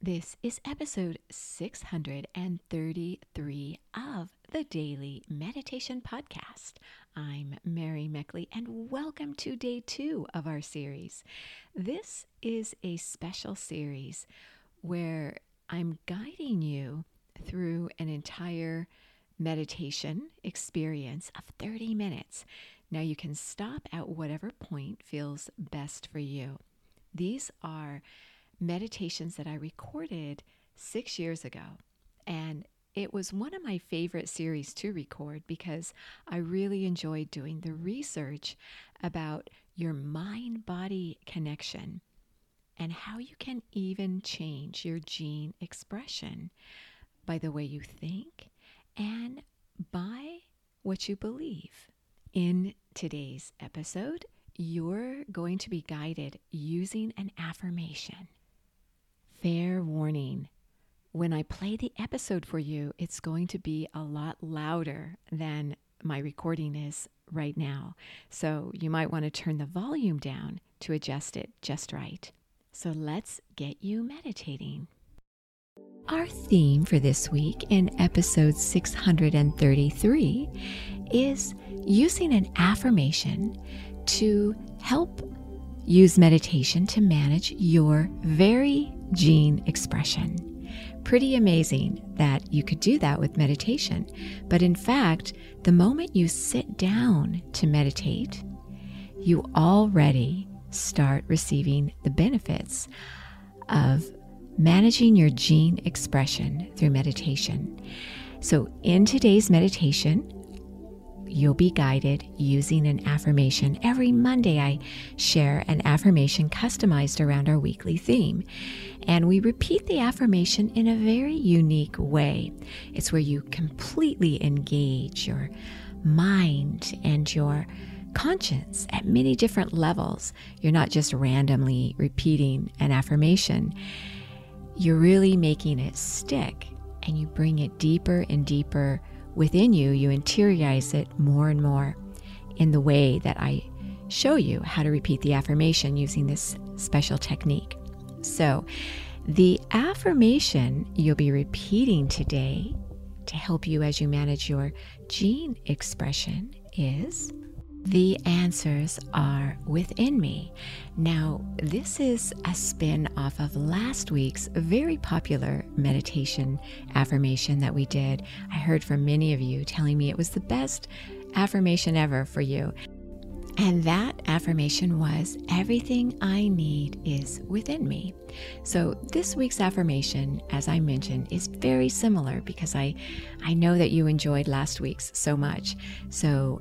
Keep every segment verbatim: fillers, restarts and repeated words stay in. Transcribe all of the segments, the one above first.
This is episode six hundred thirty-three of the Daily Meditation Podcast. I'm Mary Meckley, and welcome to day two of our series. This is a special series where I'm guiding you through an entire meditation experience of thirty minutes. Now you can stop at whatever point feels best for you. These are meditations that I recorded six years ago, and it was one of my favorite series to record because I really enjoyed doing the research about your mind-body connection and how you can even change your gene expression by the way you think and by what you believe. In today's episode, you're going to be guided using an affirmation. Fair warning, when I play the episode for you, it's going to be a lot louder than my recording is right now. So you might want to turn the volume down to adjust it just right. So let's get you meditating. Our theme for this week in episode six hundred thirty-three is using an affirmation to help use meditation to manage your very gene expression. Pretty amazing that you could do that with meditation. But in fact, the moment you sit down to meditate, you already start receiving the benefits of managing your gene expression through meditation. So in today's meditation, you'll be guided using an affirmation. Every Monday, I share an affirmation customized around our weekly theme. And we repeat the affirmation in a very unique way. It's where you completely engage your mind and your conscience at many different levels. You're not just randomly repeating an affirmation. You're really making it stick, and you bring it deeper and deeper within you. You interiorize it more and more in the way that I show you how to repeat the affirmation using this special technique. So the affirmation you'll be repeating today to help you as you manage your gene expression is, "The answers are within me." Now, this is a spin off of last week's very popular meditation affirmation that we did. I heard from many of you telling me it was the best affirmation ever for you. And that affirmation was, "Everything I need is within me." So this week's affirmation, as I mentioned, is very similar because I, I know that you enjoyed last week's so much. So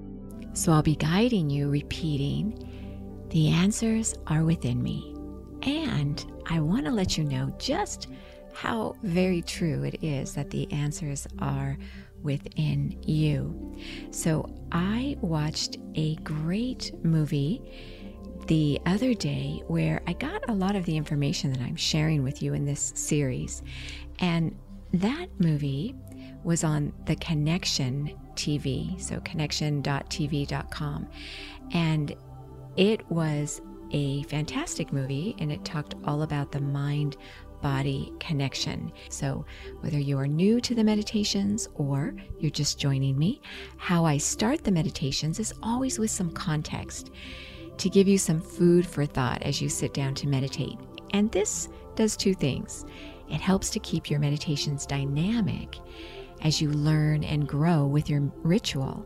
So I'll be guiding you repeating, "The answers are within me." And I want to let you know just how very true it is that the answers are within you. So I watched a great movie the other day where I got a lot of the information that I'm sharing with you in this series. And that movie was on the Connection T V, so connection dot t v dot com. And it was a fantastic movie, and it talked all about the mind-body connection. So whether you are new to the meditations or you're just joining me, how I start the meditations is always with some context to give you some food for thought as you sit down to meditate. And this does two things. It helps to keep your meditations dynamic as you learn and grow with your ritual.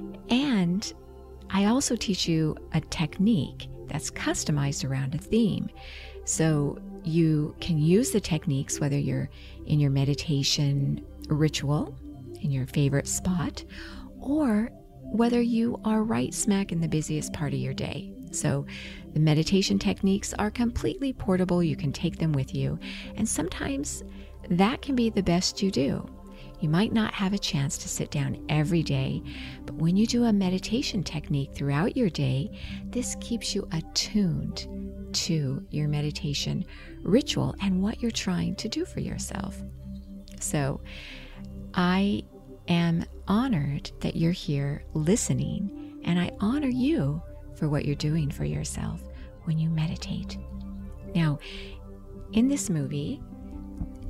And I also teach you a technique that's customized around a theme. So you can use the techniques whether you're in your meditation ritual, in your favorite spot, or whether you are right smack in the busiest part of your day. So the meditation techniques are completely portable. You can take them with you. And sometimes that can be the best you do. You might not have a chance to sit down every day, but when you do a meditation technique throughout your day, this keeps you attuned to your meditation ritual and what you're trying to do for yourself. So I am honored that you're here listening, and I honor you for what you're doing for yourself when you meditate. Now, in this movie,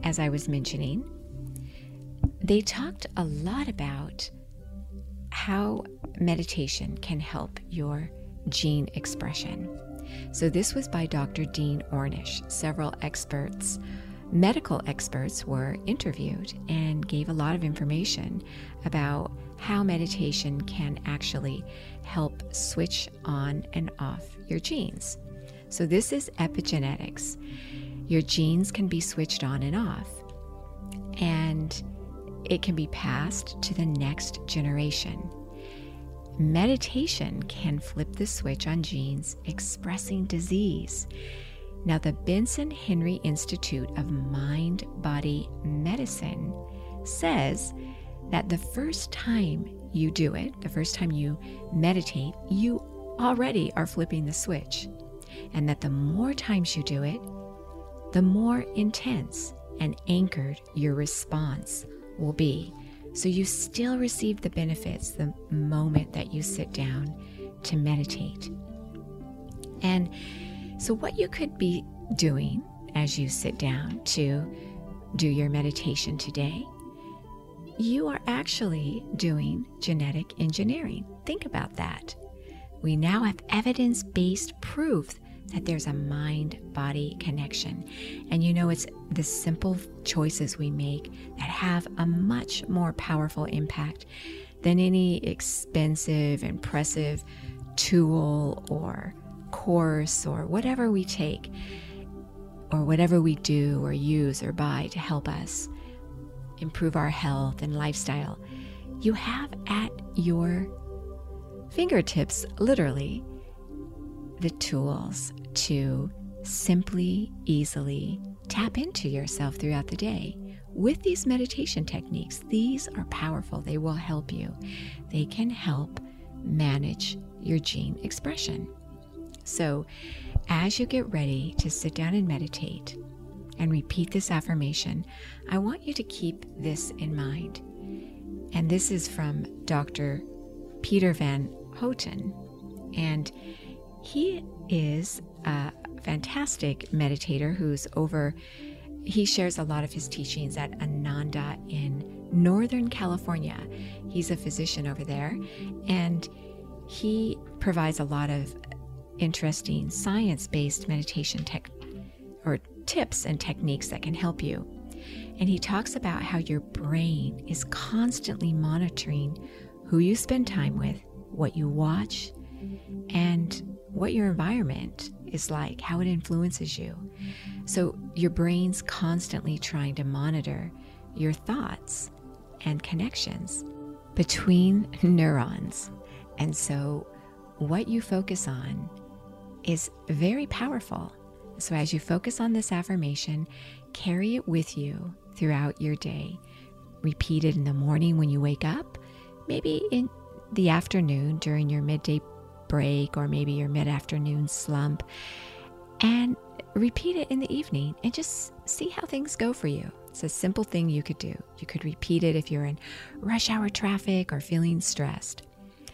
as I was mentioning, they talked a lot about how meditation can help your gene expression. So this was by Doctor Dean Ornish. Several experts, medical experts, were interviewed and gave a lot of information about how meditation can actually help switch on and off your genes. So this is epigenetics. Your genes can be switched on and off, and it can be passed to the next generation. Meditation can flip the switch on genes expressing disease. Now, the Benson Henry Institute of Mind-Body Medicine says that the first time you do it, the first time you meditate, you already are flipping the switch. And that the more times you do it, the more intense and anchored your response will be. So you still receive the benefits the moment that you sit down to meditate. And so what you could be doing as you sit down to do your meditation today, you are actually doing genetic engineering. Think about that. We now have evidence-based proof that there's a mind-body connection. And you know, it's the simple choices we make that have a much more powerful impact than any expensive, impressive tool or course or whatever we take or whatever we do or use or buy to help us improve our health and lifestyle. You have at your fingertips, literally, the tools to simply, easily tap into yourself throughout the day. With these meditation techniques, these are powerful. They will help you. They can help manage your gene expression. So as you get ready to sit down and meditate and repeat this affirmation, I want you to keep this in mind. And this is from Doctor Peter Van Houten. And he is a fantastic meditator who's over, he shares a lot of his teachings at Ananda in Northern California. He's a physician over there, and he provides a lot of interesting science-based meditation tech or tips and techniques that can help you. And he talks about how your brain is constantly monitoring who you spend time with, what you watch, and what your environment is like, how it influences you. So your brain's constantly trying to monitor your thoughts and connections between neurons. And so what you focus on is very powerful. So as you focus on this affirmation, carry it with you throughout your day. Repeat it in the morning when you wake up, maybe in the afternoon during your midday break, or maybe your mid-afternoon slump, and repeat it in the evening and just see how things go for you. It's a simple thing you could do. You could repeat it if you're in rush hour traffic or feeling stressed.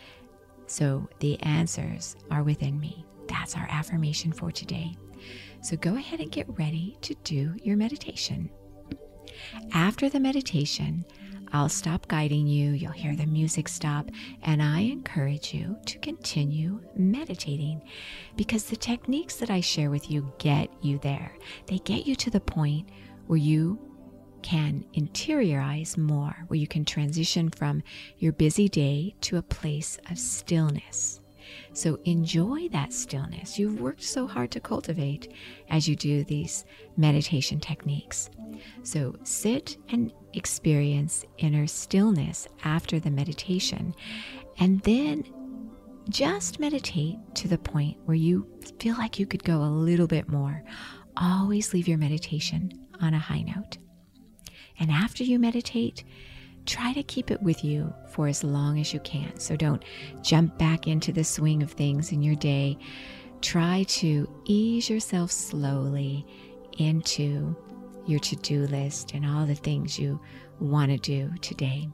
So the answers are within me. That's our affirmation for today. So go ahead and get ready to do your meditation. After the meditation, I'll stop guiding you, you'll hear the music stop, and I encourage you to continue meditating, because the techniques that I share with you get you there. They get you to the point where you can interiorize more, where you can transition from your busy day to a place of stillness. So enjoy that stillness you've worked so hard to cultivate as you do these meditation techniques. So sit and experience inner stillness after the meditation, and then just meditate to the point where you feel like you could go a little bit more. Always leave your meditation on a high note. And after you meditate, try to keep it with you for as long as you can. So don't jump back into the swing of things in your day. Try to ease yourself slowly into your to-do list and all the things you want to do today.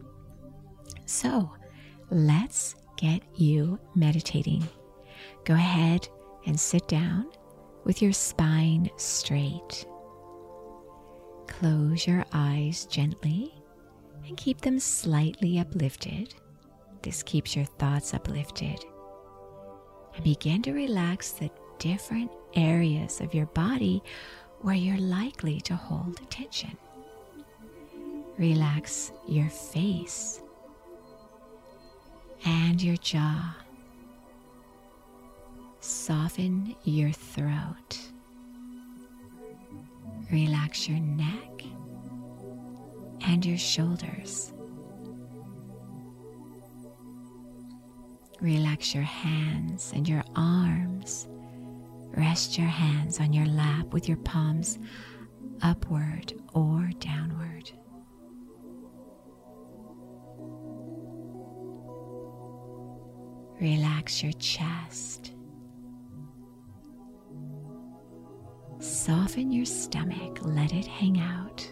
So let's get you meditating. Go ahead and sit down with your spine straight. Close your eyes gently and keep them slightly uplifted. This keeps your thoughts uplifted. And begin to relax the different areas of your body where you're likely to hold tension. Relax your face and your jaw. Soften your throat. Relax your neck and your shoulders. Relax your hands and your arms. Rest your hands on your lap with your palms upward or downward. Relax your chest. Soften your stomach, let it hang out.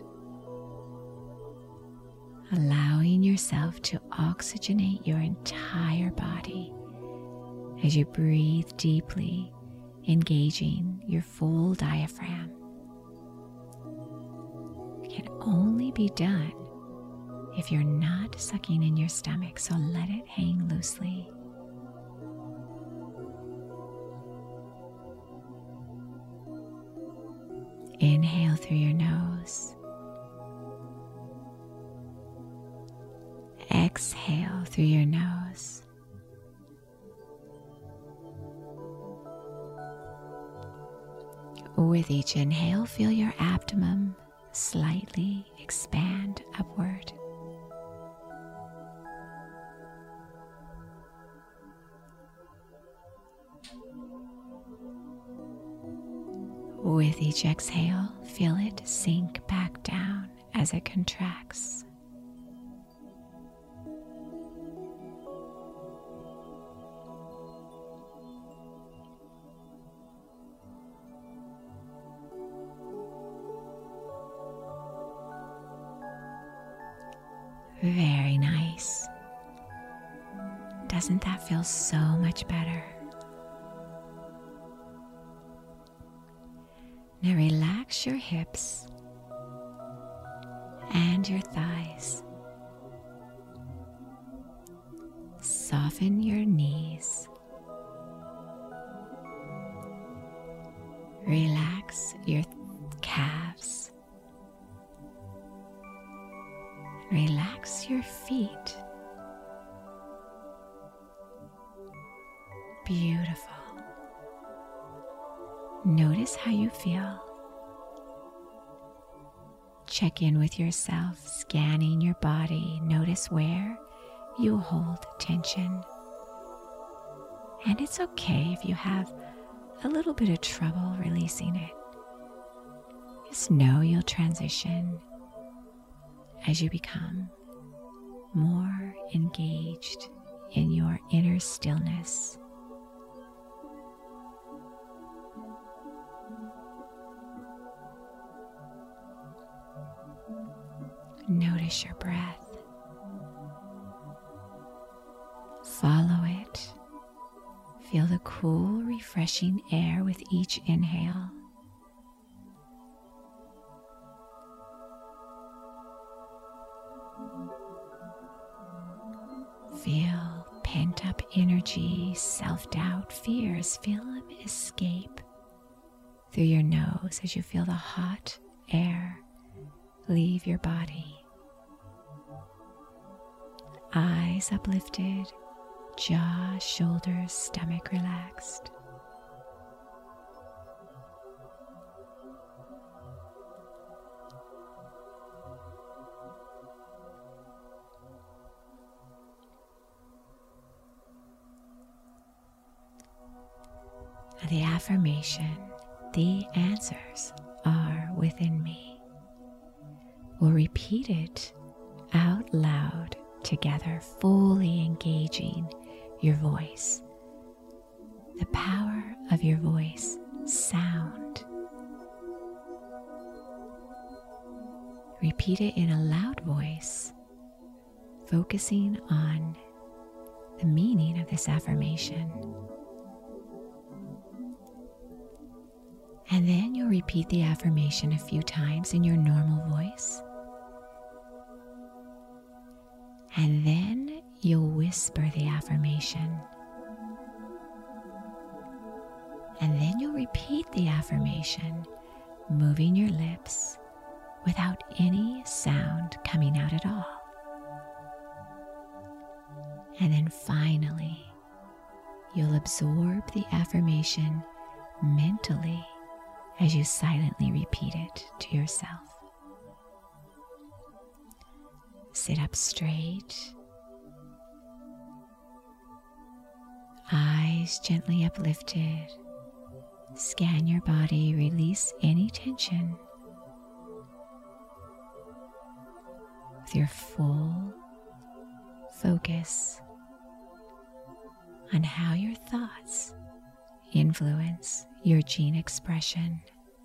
Allowing yourself to oxygenate your entire body as you breathe deeply, engaging your full diaphragm. It can only be done if you're not sucking in your stomach, so let it hang loosely. Inhale through your nose. Exhale through your nose. With each inhale, feel your abdomen slightly expand upward. With each exhale, feel it sink back down as it contracts. Very nice. Doesn't that feel so much better? Now relax your hips and your thighs. Soften your knees. Relax your calves. Relax your feet. Beautiful. Notice how you feel. Check in with yourself, scanning your body. Notice where you hold tension. And it's okay if you have a little bit of trouble releasing it. Just know you'll transition as you become more engaged in your inner stillness. Notice your breath. Follow it. Feel the cool, refreshing air with each inhale. Feel pent-up energy, self-doubt, fears. Feel them escape through your nose as you feel the hot air leave your body. Eyes uplifted, jaw, shoulders, stomach relaxed. The affirmation, "The answers are within me." We'll repeat it out loud together, fully engaging your voice. The power of your voice, sound. Repeat it in a loud voice, focusing on the meaning of this affirmation. And then you'll repeat the affirmation a few times in your normal voice. And then you'll whisper the affirmation. And then you'll repeat the affirmation, moving your lips without any sound coming out at all. And then finally, you'll absorb the affirmation mentally as you silently repeat it to yourself. Sit up straight, eyes gently uplifted. Scan your body, release any tension. With your full focus on how your thoughts influence your gene expression.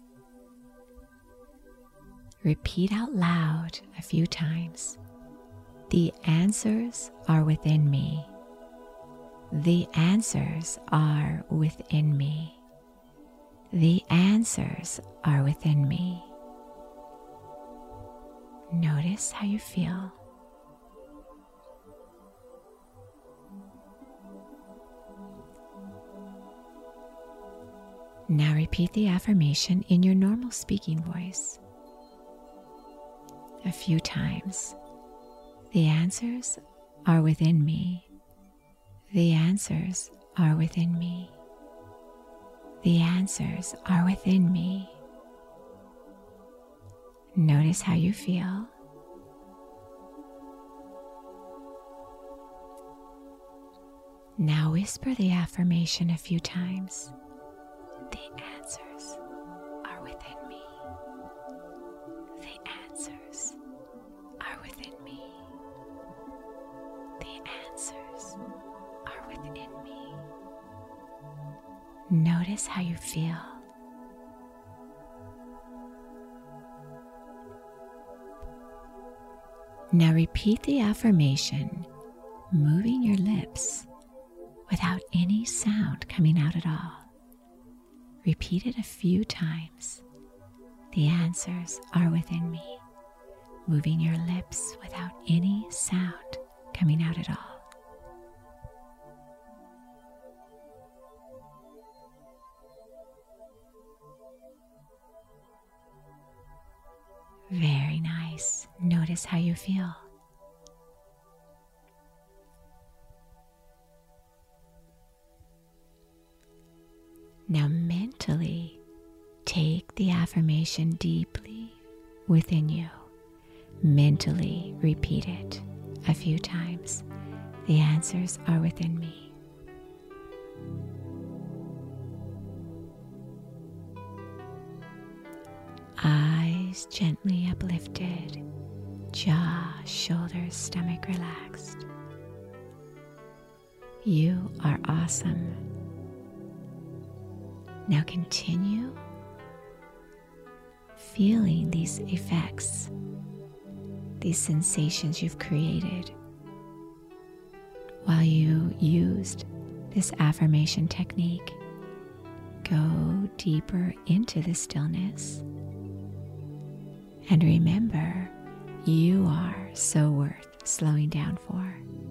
Repeat out loud a few times. The answers are within me. The answers are within me. The answers are within me. Notice how you feel. Now repeat the affirmation in your normal speaking voice a few times. The answers are within me. The answers are within me. The answers are within me. Notice how you feel. Now whisper the affirmation a few times. The answers are within me. The answers are within me. The answers are within me. Notice how you feel. Now repeat the affirmation, moving your lips without any sound coming out at all. Repeat it a few times. The answers are within me. Moving your lips without any sound coming out at all. Very nice. Notice how you feel. Now mentally take the affirmation deeply within you. Mentally repeat it a few times. The answers are within me. Eyes gently uplifted, jaw, shoulders, stomach relaxed. You are awesome. Now continue feeling these effects, these sensations you've created while you used this affirmation technique. Go deeper into the stillness. And remember, you are so worth slowing down for.